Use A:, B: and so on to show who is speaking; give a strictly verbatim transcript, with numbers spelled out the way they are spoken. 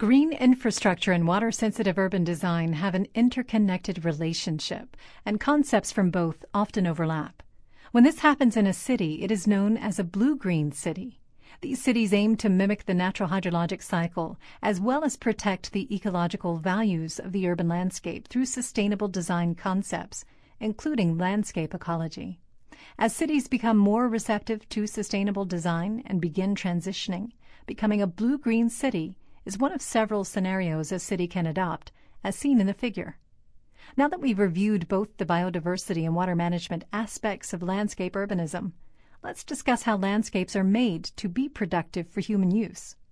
A: Green infrastructure and water-sensitive urban design have an interconnected relationship, and concepts from both often overlap. When this happens in a city, it is known as a blue-green city. These cities aim to mimic the natural hydrologic cycle, as well as protect the ecological values of the urban landscape through sustainable design concepts, including landscape ecology. As cities become more receptive to sustainable design and begin transitioning, becoming a blue-green city is one of several scenarios a city can adopt, as seen in the figure. Now that we've reviewed both the biodiversity and water management aspects of landscape urbanism, let's discuss how landscapes are made to be productive for human use.